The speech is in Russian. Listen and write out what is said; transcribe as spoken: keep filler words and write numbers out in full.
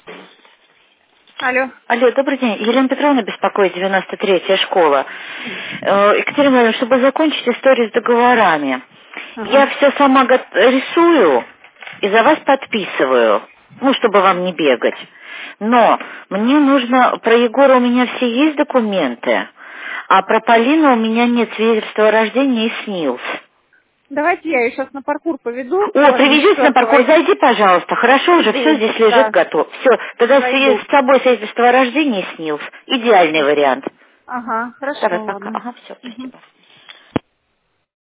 Алло. Алло, добрый день. Елена Петровна беспокоит, девяносто третья школа. Э, Екатерина Владимировна, чтобы закончить историю с договорами, Ага. я все сама го- рисую и за вас подписываю, ну, чтобы вам не бегать. Но мне нужно, про Егора у меня все есть документы, а про Полину у меня нет свидетельства о рождении и СНИЛС. Давайте я ее сейчас на паркур поведу. О, привезите на паркур, Войти. зайди, пожалуйста. Хорошо, уже все Иду, здесь лежит, да, готов. Все, тогда зайду. с собой свидетельство о рождении и СНИЛС. Идеальный вариант. Ага, хорошо, Давай пока. ладно. Ага, все, Угу. спасибо.